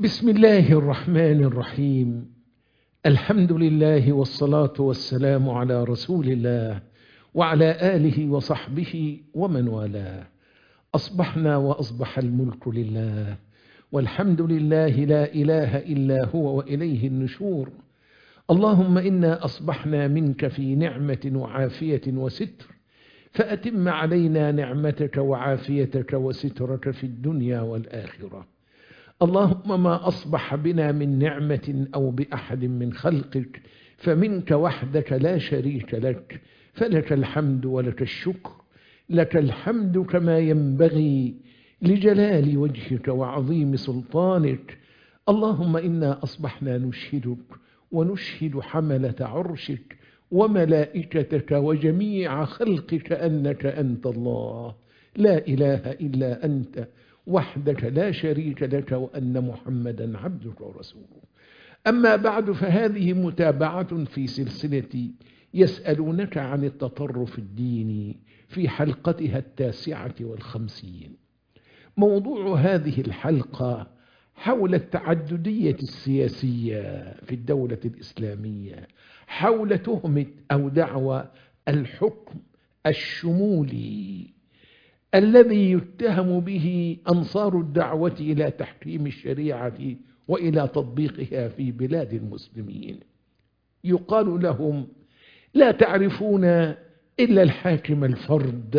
بسم الله الرحمن الرحيم. الحمد لله والصلاة والسلام على رسول الله وعلى آله وصحبه ومن والاه. أصبحنا وأصبح الملك لله، والحمد لله لا إله إلا هو وإليه النشور. اللهم إنا أصبحنا منك في نعمة وعافية وستر، فأتم علينا نعمتك وعافيتك وسترك في الدنيا والآخرة. اللهم ما أصبح بنا من نعمة أو بأحد من خلقك فمنك وحدك لا شريك لك، فلك الحمد ولك الشكر. لك الحمد كما ينبغي لجلال وجهك وعظيم سلطانك. اللهم إنا أصبحنا نشهدك ونشهد حملة عرشك وملائكتك وجميع خلقك أنك أنت الله لا إله إلا أنت وحدك لا شريك لك، وأن محمدا عبدك ورسوله. أما بعد، فهذه متابعة في سلسلة يسألونك عن التطرف الديني في حلقتها 59. موضوع هذه الحلقة حول التعددية السياسية في الدولة الإسلامية، حول تهمة أو دعوى الحكم الشمولي الذي يتهم به أنصار الدعوة إلى تحكيم الشريعة وإلى تطبيقها في بلاد المسلمين. يقال لهم: لا تعرفون إلا الحاكم الفرد،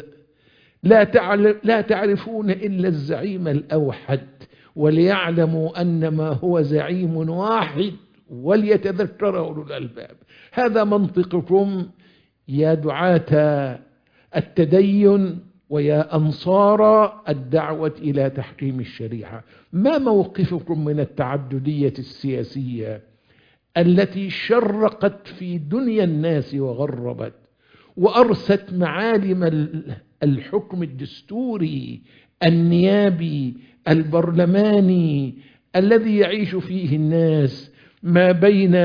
لا تعرفون إلا الزعيم الأوحد، وليعلموا أنما هو زعيم واحد وليتذكر أولو الألباب. هذا منطقكم يا دعاة التدين ويا أنصار الدعوة إلى تحكيم الشريعة. ما موقفكم من التعددية السياسية التي شرقت في دنيا الناس وغربت وأرست معالم الحكم الدستوري النيابي البرلماني الذي يعيش فيه الناس ما بين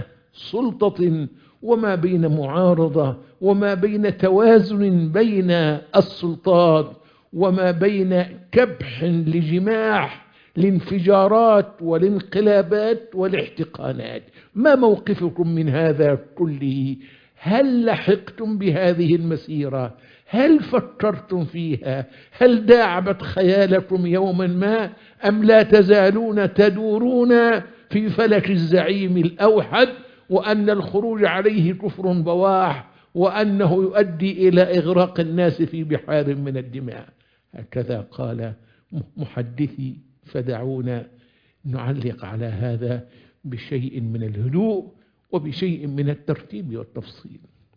سلطة وما بين معارضة، وما بين توازن بين السلطات، وما بين كبح لجماح الانفجارات والانقلابات والاحتقانات؟ ما موقفكم من هذا كله؟ هل لحقتم بهذه المسيرة؟ هل فكرتم فيها؟ هل داعبت خيالكم يوما ما؟ أم لا تزالون تدورون في فلك الزعيم الأوحد، وأن الخروج عليه كفر بواح، وأنه يؤدي إلى إغراق الناس في بحار من الدماء؟ هكذا قال محدثي، فدعونا نعلق على هذا بشيء من الهدوء وبشيء من الترتيب والتفصيل.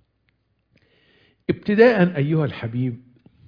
ابتداء أيها الحبيب،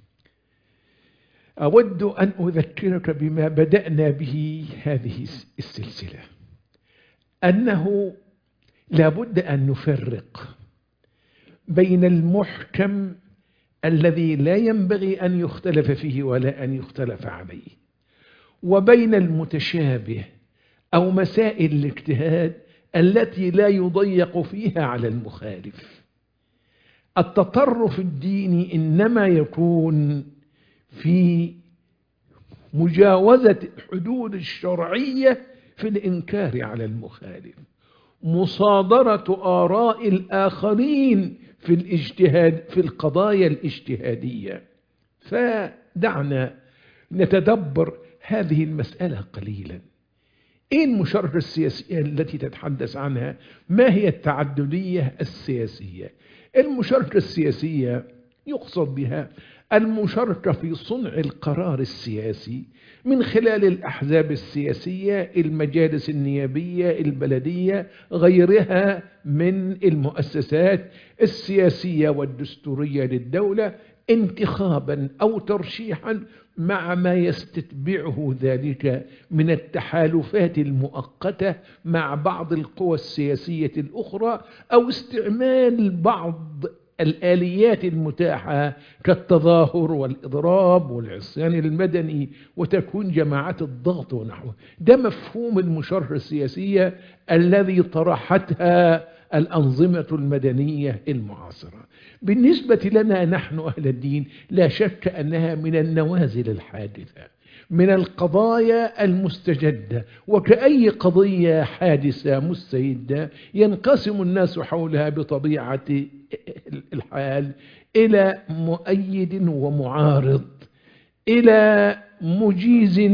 أود أن أذكرك بما بدأنا به هذه السلسلة، أنه لابد أن نفرق بين المحكم الذي لا ينبغي أن يختلف فيه ولا أن يختلف عليه، وبين المتشابه أو مسائل الاجتهاد التي لا يضيق فيها على المخالف. التطرف الديني إنما يكون في مجاوزة الحدود الشرعية في الإنكار على المخالف، مصادرة آراء الآخرين في الاجتهاد في القضايا الاجتهادية. فدعنا نتدبر هذه المسألة قليلا. إيه المشاركة السياسية التي تتحدث عنها؟ ما هي التعددية السياسية؟ المشاركة السياسية يقصد بها المشاركة في صنع القرار السياسي من خلال الأحزاب السياسية، المجالس النيابية، البلدية، غيرها من المؤسسات السياسية والدستورية للدولة، انتخابا أو ترشيحا مع ما يستتبعه ذلك من التحالفات المؤقتة مع بعض القوى السياسية الأخرى، أو استعمال بعض الآليات المتاحة كالتظاهر والإضراب والعصيان المدني وتكون جماعات الضغط ونحوه. ده مفهوم المشاركة السياسية الذي طرحتها الأنظمة المدنية المعاصرة. بالنسبة لنا نحن أهل الدين لا شك أنها من النوازل الحادثة، من القضايا المستجدة، وكأي قضية حادثة مستجدة ينقسم الناس حولها بطبيعة الحال إلى مؤيد ومعارض، إلى مجيز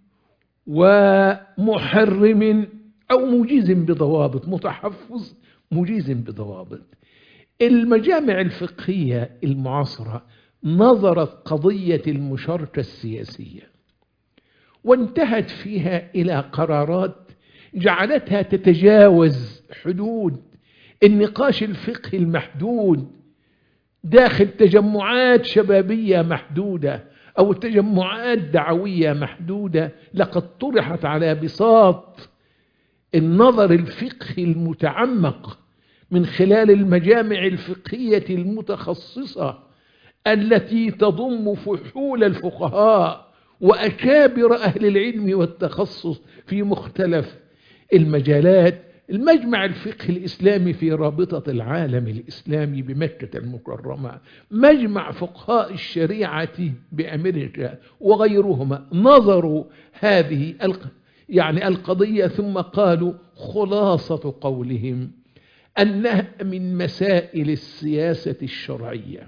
ومحرم، أو مجيز بضوابط، متحفظ مجيز بضوابط. المجامع الفقهية المعاصرة نظرت قضية المشاركة السياسية وانتهت فيها إلى قرارات جعلتها تتجاوز حدود النقاش الفقهي المحدود داخل تجمعات شبابية محدودة أو تجمعات دعوية محدودة. لقد طرحت على بساط النظر الفقهي المتعمق من خلال المجامع الفقهية المتخصصة التي تضم فحول الفقهاء وأكابر أهل العلم والتخصص في مختلف المجالات. المجمع الفقهي الإسلامي في رابطة العالم الإسلامي بمكة المكرمة، مجمع فقهاء الشريعة بأمريكا وغيرهما، نظروا هذه القضية ثم قالوا خلاصة قولهم أنها من مسائل السياسة الشرعية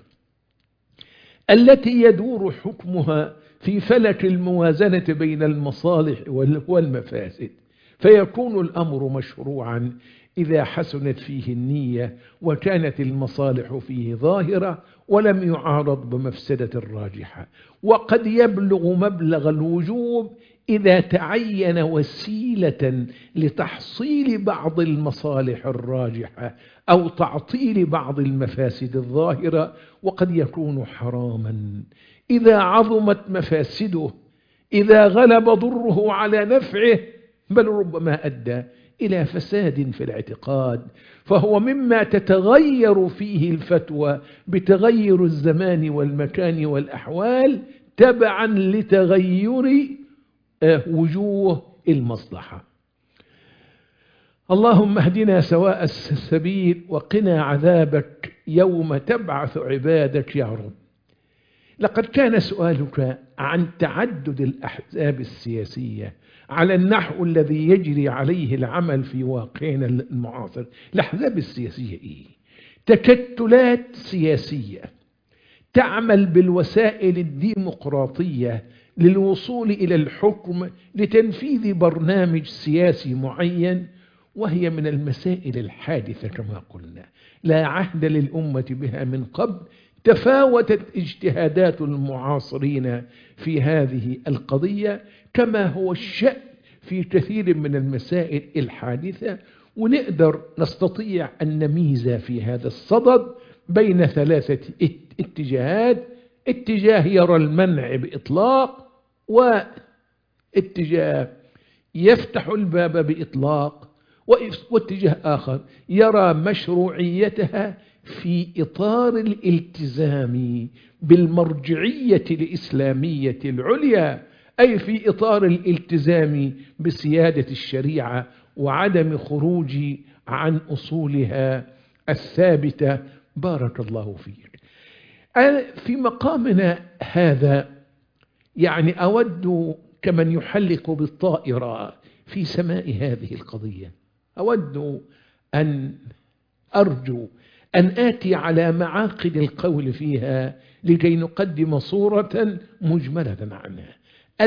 التي يدور حكمها في فلك الموازنة بين المصالح والمفاسد، فيكون الأمر مشروعا إذا حسنت فيه النية وكانت المصالح فيه ظاهرة ولم يعارض بمفسدة راجحة، وقد يبلغ مبلغ الوجوب إذا تعين وسيلة لتحصيل بعض المصالح الراجحة أو تعطيل بعض المفاسد الظاهرة، وقد يكون حراما إذا عظمت مفاسده، إذا غلب ضره على نفعه، بل ربما أدى إلى فساد في الاعتقاد، فهو مما تتغير فيه الفتوى بتغير الزمان والمكان والأحوال تبعا لتغير وجوه المصلحة. اللهم اهدنا سواء السبيل وقنا عذابك يوم تبعث عبادك يا رب. لقد كان سؤالك عن تعدد الأحزاب السياسية على النحو الذي يجري عليه العمل في واقعنا المعاصر. الأحزاب السياسية إيه؟ تكتلات سياسية تعمل بالوسائل الديمقراطية للوصول إلى الحكم لتنفيذ برنامج سياسي معين، وهي من المسائل الحادثة كما قلنا، لا عهد للأمة بها من قبل. تفاوتت اجتهادات المعاصرين في هذه القضية كما هو الشأن في كثير من المسائل الحادثة، ونقدر نستطيع أن نميز في هذا الصدد بين ثلاثة اتجاهات: اتجاه يرى المنع بإطلاق، واتجاه يفتح الباب بإطلاق، واتجاه آخر يرى مشروعيتها في إطار الالتزام بالمرجعية الإسلامية العليا، أي في إطار الالتزام بسيادة الشريعة وعدم خروج عن أصولها الثابتة. بارك الله فيك. في مقامنا هذا أود كمن يحلق بالطائرة في سماء هذه القضية، أود أن أرجو أن آتي على معاقد القول فيها لكي نقدم صورة مجملة عنها.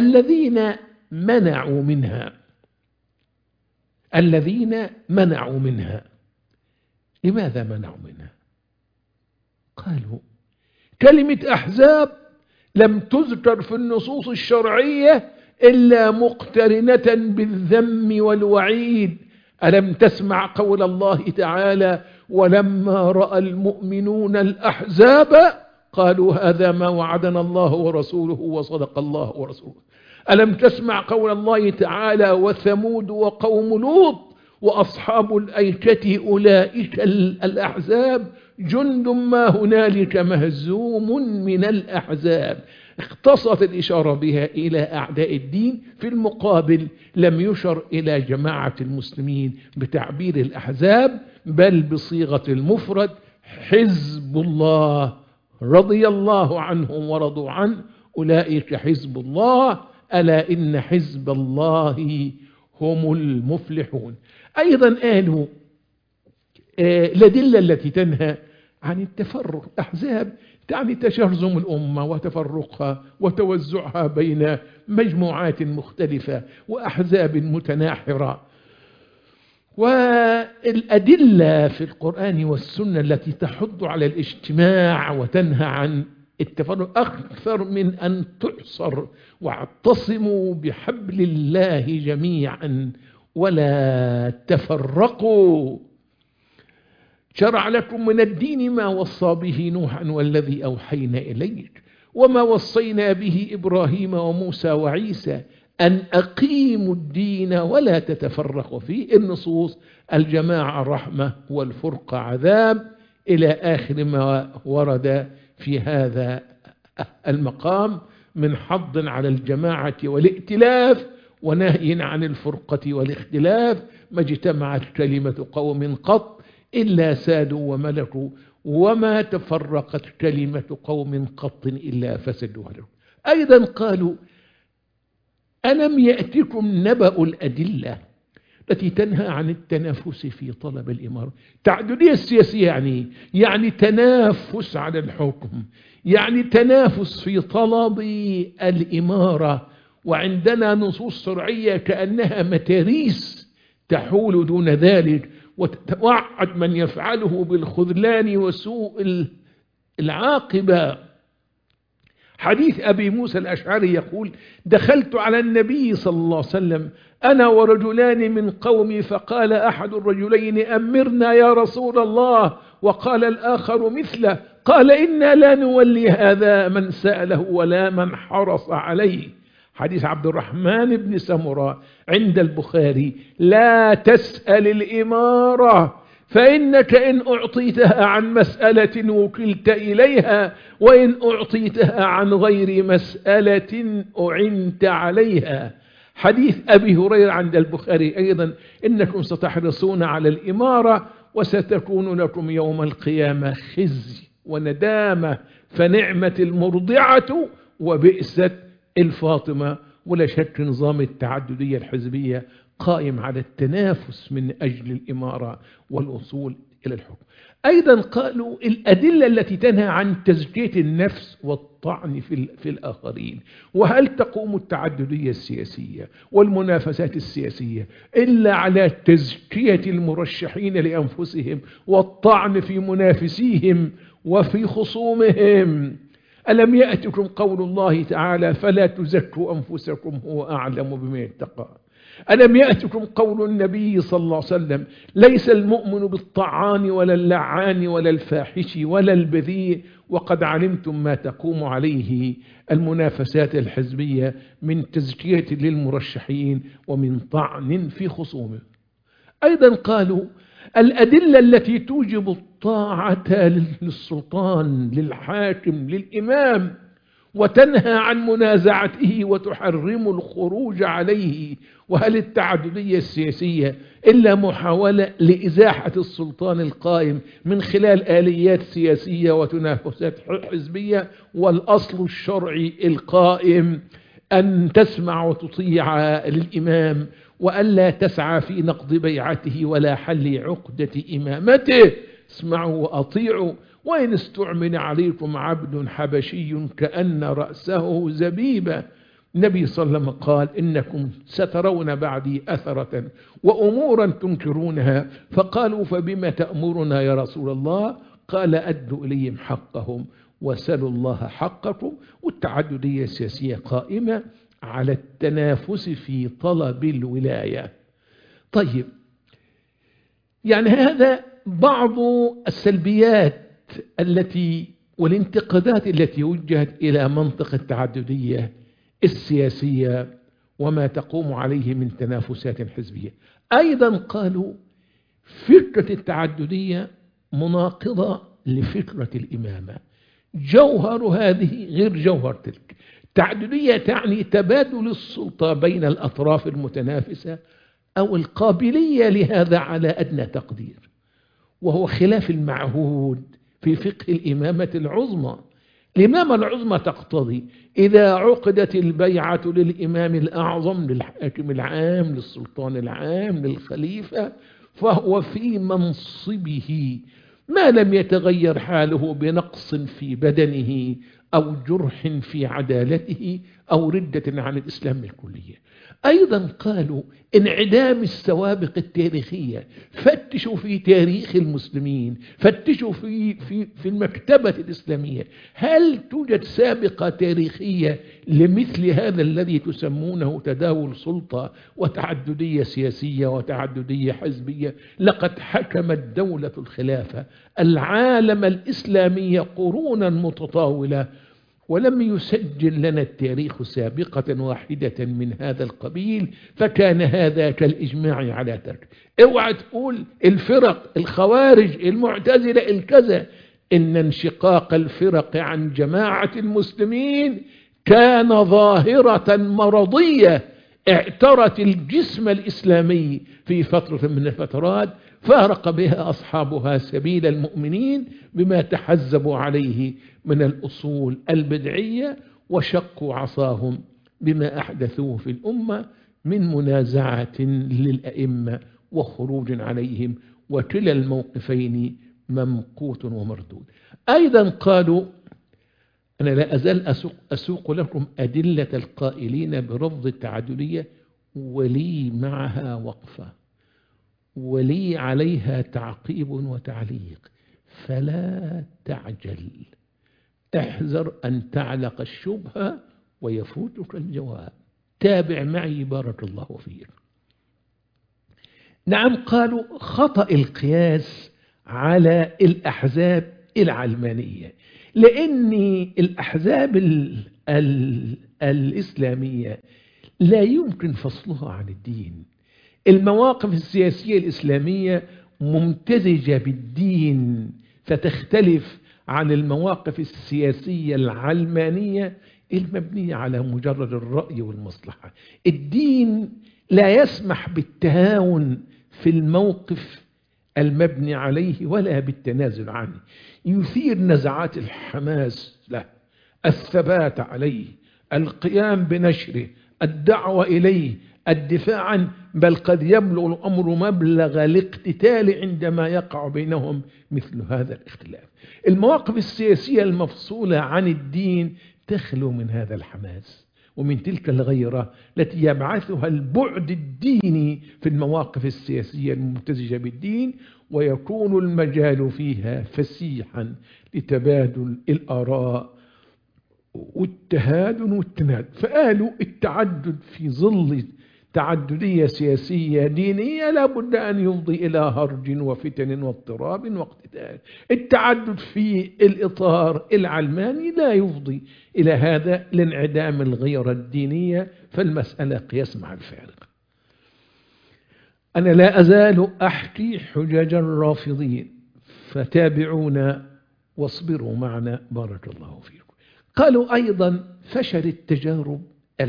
الذين منعوا منها لماذا منعوا منها؟ قالوا كلمة أحزاب لم تذكر في النصوص الشرعية إلا مقترنة بالذم والوعيد. ألم تسمع قول الله تعالى: ولما رأى المؤمنون الأحزاب قالوا هذا ما وعدنا الله ورسوله وصدق الله ورسوله. ألم تسمع قول الله تعالى: وثمود وقوم لوط وأصحاب الأيكة أولئك الأحزاب جند ما هنالك مهزوم من الأحزاب. اختصت الإشارة بها إلى أعداء الدين، في المقابل لم يشر إلى جماعة المسلمين بتعبير الأحزاب، بل بصيغة المفرد: حزب الله رضي الله عنهم ورضوا عنه، أولئك حزب الله ألا إن حزب الله هم المفلحون. أيضا قالوا الأدلة التي تنهى عن التفرق. أحزاب تعني تشرذم الأمة وتفرقها وتوزعها بين مجموعات مختلفة وأحزاب متناحرة. والأدلة في القرآن والسنة التي تحض على الاجتماع وتنهى عن التفرق أكثر من أن تحصر. واعتصموا بحبل الله جميعا ولا تفرقوا. شرع لكم من الدين ما وصى به نوحا والذي أوحينا إليك وما وصينا به إبراهيم وموسى وعيسى أن أقيموا الدين ولا تتفرقوا فيه. النصوص: الجماعة رحمة والفرقة عذاب، إلى آخر ما ورد في هذا المقام من حض على الجماعة والائتلاف ونهي عن الفرقة والاختلاف. ما اجتمعت كلمة قوم قط إلا سادوا وملكوا، وما تفرقت كلمة قوم قط إلا فسدوا وهلكوا. أيضا قالوا: ألم يأتكم نبأ الأدلة التي تنهى عن التنافس في طلب الإمارة. التعددية السياسية يعني تنافس على الحكم، يعني تنافس في طلب الإمارة، وعندنا نصوص شرعية كأنها متاريس تحول دون ذلك وتوعد من يفعله بالخذلان وسوء العاقبة. حديث أبي موسى الأشعري يقول: دخلت على النبي صلى الله عليه وسلم أنا ورجلان من قومي، فقال أحد الرجلين: أمرنا يا رسول الله، وقال الآخر مثله، قال: إنا لا نولي هذا من سأله ولا من حرص عليه. حديث عبد الرحمن بن سمرة عند البخاري: لا تسأل الإمارة، فإنك إن أعطيتها عن مسألة وكلت إليها، وإن أعطيتها عن غير مسألة أعنت عليها. حديث أبي هريرة عند البخاري أيضا: إنكم ستحرصون على الإمارة وستكون لكم يوم القيامة خزي وندامة، فنعمة المرضعة وبئست الفاطمة. ولا شك نظام التعددية الحزبية قائم على التنافس من أجل الإمارة والوصول إلى الحكم. أيضا قالوا: الأدلة التي تنهى عن تزكية النفس والطعن في الآخرين. وهل تقوم التعددية السياسية والمنافسات السياسية إلا على تزكية المرشحين لأنفسهم والطعن في منافسيهم وفي خصومهم؟ ألم يأتكم قول الله تعالى: فلا تزكوا أنفسكم هو أعلم بمن اتقى؟ ألم يأتكم قول النبي صلى الله عليه وسلم: ليس المؤمن بالطعان ولا اللعان ولا الفاحش ولا البذيء، وقد علمتم ما تقوم عليه المنافسات الحزبية من تزكية للمرشحين ومن طعن في خصومه. أيضا قالوا: الأدلة التي توجب الطاعة للسلطان للحاكم للإمام وتنهى عن منازعته وتحرم الخروج عليه. وهل التعددية السياسية إلا محاولة لإزاحة السلطان القائم من خلال آليات سياسية وتنافسات حزبية؟ والأصل الشرعي القائم أن تسمع وتطيع للإمام، وألا تسعى في نقض بيعته ولا حل عقدة إمامته. اسمعوا وأطيعوا. وإن استعمل عليكم عبد حبشي كأن رأسه زبيبة. النبي صلى الله عليه وسلم قال: إنكم سترون بعدي أثرة وأمورا تنكرونها. فقالوا: فبما تأمرنا يا رسول الله؟ قال: أدوا إليهم حقهم وسلوا الله حقكم. والتعددية السياسية قائمة على التنافس في طلب الولاية. طيب، يعني هذا بعض السلبيات والانتقادات التي وجهت إلى منطق التعددية السياسية وما تقوم عليه من تنافسات حزبية. أيضا قالوا: فكرة التعددية مناقضة لفكرة الإمامة، جوهر هذه غير جوهر تلك. التعددية تعني تبادل السلطة بين الأطراف المتنافسة أو القابلية لهذا على أدنى تقدير، وهو خلاف المعهود في فقه الإمامة العظمى الإمامة العظمى تقتضي إذا عقدت البيعة للإمام الأعظم، للحاكم العام، للسلطان العام، للخليفة، فهو في منصبه ما لم يتغير حاله بنقص في بدنه أو جرح في عدالته أو ردة عن الإسلام بالكلية. أيضا قالوا انعدام السوابق التاريخية. فتشوا في تاريخ المسلمين، فتشوا في المكتبة الإسلامية، هل توجد سابقة تاريخية لمثل هذا الذي تسمونه تداول سلطة وتعددية سياسية وتعددية حزبية؟ لقد حكمت دولة الخلافة العالم الإسلامي قرونا متطاولة، ولم يسجل لنا التاريخ سابقة واحدة من هذا القبيل، فكان هذا كالإجماع على ترك. اوعى تقول الفرق الخوارج المعتزلة الكذا، إن انشقاق الفرق عن جماعة المسلمين كان ظاهرة مرضية اعترت الجسم الإسلامي في فترة من الفترات، فارق بها أصحابها سبيل المؤمنين بما تحزبوا عليه من الأصول البدعية، وشقوا عصاهم بما أحدثوه في الأمة من منازعة للأئمة وخروج عليهم، وكلا الموقفين ممقوت ومردود. أيضا قالوا، أنا لا أزال أسوق لكم أدلة القائلين برفض التعددية، ولي معها وقفة، ولي عليها تعقيب وتعليق، فلا تعجل، احذر أن تعلق الشبهة ويفوتك الجواب. تابع معي بارك الله فيك. نعم، قالوا خطأ القياس على الأحزاب العلمانية، لأن الأحزاب الإسلامية لا يمكن فصلها عن الدين. المواقف السياسية الإسلامية ممتزجة بالدين، فتختلف عن المواقف السياسية العلمانية المبنية على مجرد الرأي والمصلحة. الدين لا يسمح بالتهاون في الموقف المبني عليه ولا بالتنازل عنه، يثير نزعات الحماس له، الثبات عليه، القيام بنشره، الدعوة إليه، الدفاع عنه، بل قد يبلغ الأمر مبلغ الاقتتال عندما يقع بينهم مثل هذا الاختلاف. المواقف السياسية المفصولة عن الدين تخلو من هذا الحماس ومن تلك الغيرة التي يبعثها البعد الديني في المواقف السياسية الممتزجة بالدين، ويكون المجال فيها فسيحا لتبادل الآراء والتهادن والتناد. فقالوا التعدد في ظل تعددية سياسية دينية لا بد أن يفضي إلى هرج وفتن واضطراب واقتتال. التعدد في الإطار العلماني لا يفضي إلى هذا لانعدام الغيرة الدينية، فالمسألة قياس مع الفارق. أنا لا أزال أحكي حجج الرافضين، فتابعونا واصبروا معنا بارك الله فيكم. قالوا أيضا فشل التجارب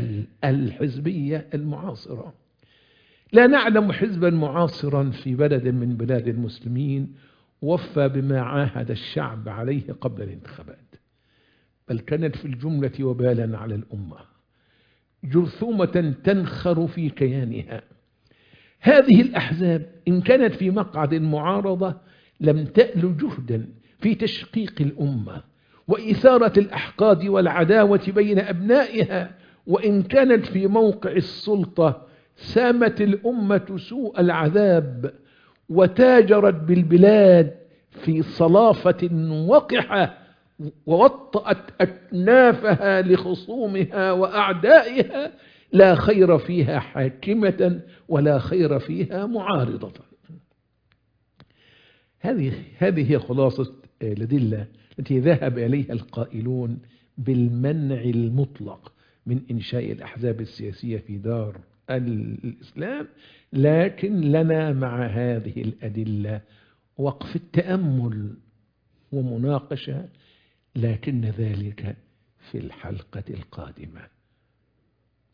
الحزبية المعاصرة. لا نعلم حزبا معاصرا في بلد من بلاد المسلمين وفى بما عاهد الشعب عليه قبل الانتخابات، بل كانت في الجملة وبالا على الأمة، جرثومة تنخر في كيانها. هذه الأحزاب إن كانت في مقعد المعارضة لم تأل جهدا في تشقيق الأمة وإثارة الأحقاد والعداوة بين أبنائها، وإن كانت في موقع السلطة سامت الأمة سوء العذاب وتاجرت بالبلاد في صلافة وقحة، ووطأت أكنافها لخصومها وأعدائها، لا خير فيها حاكمة ولا خير فيها معارضة. هذه هي خلاصة الأدلة التي ذهب إليها القائلون بالمنع المطلق من إنشاء الأحزاب السياسية في دار الإسلام. لكن لنا مع هذه الأدلة وقف التأمل ومناقشة، لكن ذلك في الحلقة القادمة.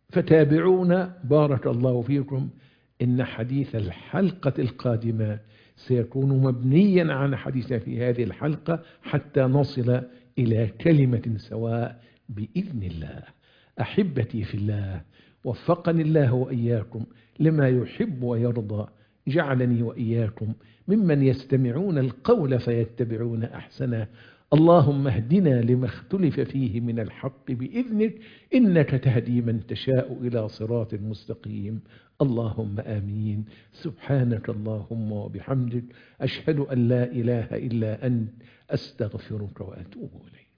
فتابعونا بارك الله فيكم، إن حديث الحلقة القادمة سيكون مبنيا على حديثنا في هذه الحلقة حتى نصل إلى كلمة سواء بإذن الله. أحبتي في الله، وفقني الله وإياكم لما يحب ويرضى، جعلني وإياكم ممن يستمعون القول فيتبعون أحسنه. اللهم اهدنا لما اختلف فيه من الحق بإذنك، إنك تهدي من تشاء إلى صراط مستقيم. اللهم آمين. سبحانك اللهم وبحمدك، أشهد أن لا إله إلا أنت، أستغفرك وأتوب إليك.